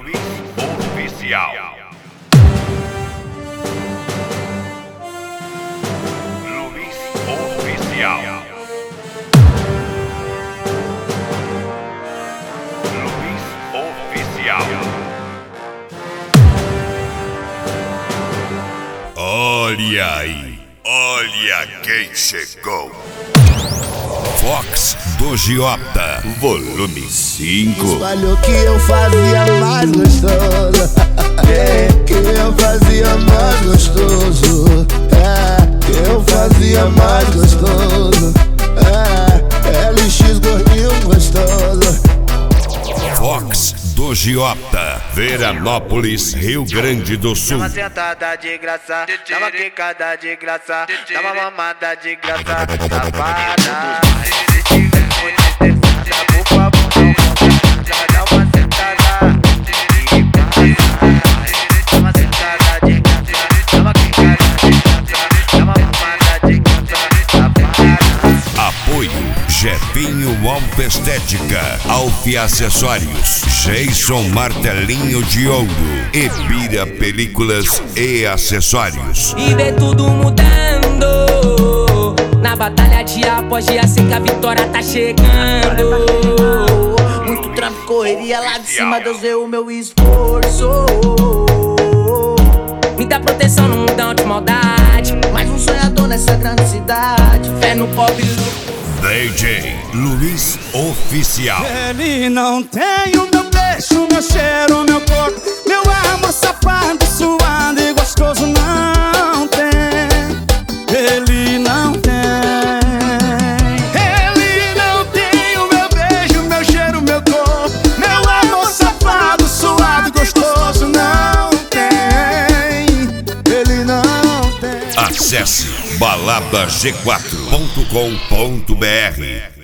Luiz Oficial. Luiz Oficial. Luiz Oficial. Olha aí, olha quem chegou. Fox do Giota, volume 5. Falou que eu fazia mais gostoso. Que eu fazia mais gostoso. Que eu fazia mais gostoso. LX gordinho gostoso. Fox do Giota, Veranópolis, Rio Grande do Sul. Dá uma sentada de graça, dá uma quicada de graça, dá uma mamada de graça, safada. Por favor, dá uma sentada de graça, dá uma sentada de graça, dá uma quicada de graça, dá uma mamada de graça, safada. Apoio Jefinho Autoestética, Alfi Acessórios, Jason Martelinho de Ouro, Ebira Películas e Acessórios. E vê tudo mudando na batalha dia após dia, sei que a vitória tá chegando. Muito trampo, correria lá de cima, Deus vê o meu esforço. Me dá proteção no mundão de maldade, Mais um sonhador nessa grande cidade. fé no pobre. DJ Luiz Oficial. Ele não tem o meu beijo, meu cheiro, meu corpo, meu amor safado, suado e gostoso. Não tem, ele não tem. Ele não tem o meu beijo, meu cheiro, meu corpo, meu amor safado, suado e gostoso. Não tem, ele não tem. Acesse baladag4.com.br.